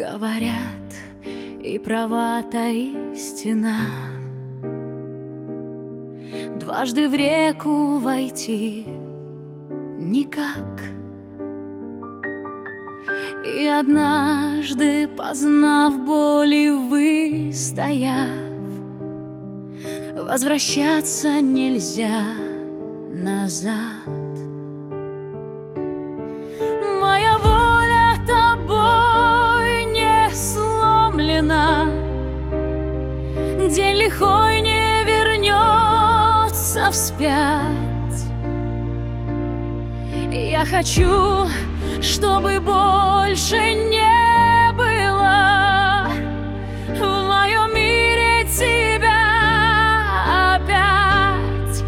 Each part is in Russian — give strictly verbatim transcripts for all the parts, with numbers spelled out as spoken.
Говорят, и права-то истина, дважды в реку войти никак. И однажды, познав боль и выстояв, возвращаться нельзя назад. Моя воля тобой не сломлена, день лихой не вернется вспять. Я хочу, чтобы больше не было в моем мире тебя опять.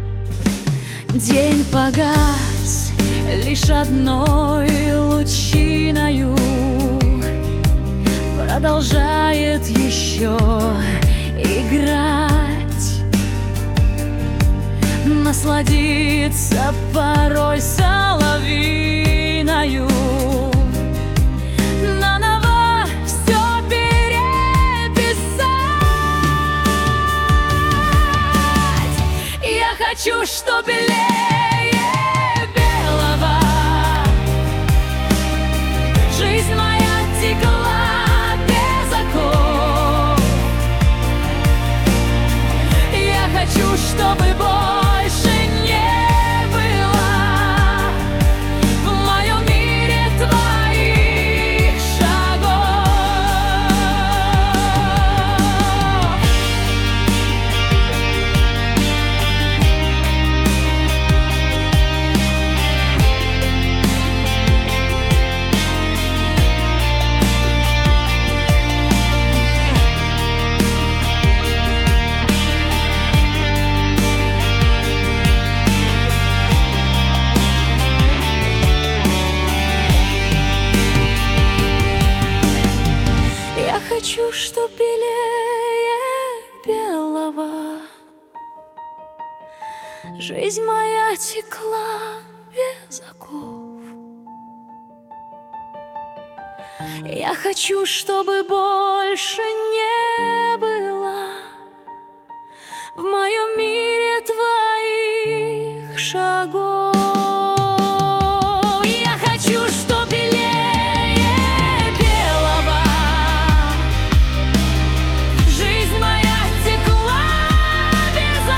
День погас лишь одной лучиною, продолжает еще играть, насладиться порой соловьиною, наново все переписать. Я хочу, чтоб белее белого жизнь моя текла без оков. Я хочу, чтобы больше не было в моем мире твоих шагов. Я хочу, чтоб белее белого жизнь моя текла без оков. Я хочу, чтобы больше не было в моем мире твоих шагов. Я хочу, чтоб белее белого жизнь моя текла без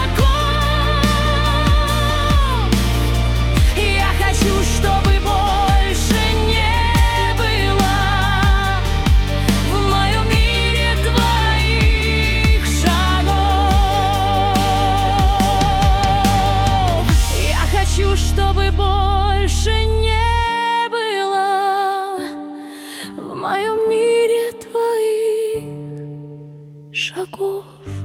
оков. Я хочу, чтобы больше не было в моем мире твоих шагов. Я хочу, чтобы больше не было в моем мире твоих шагов.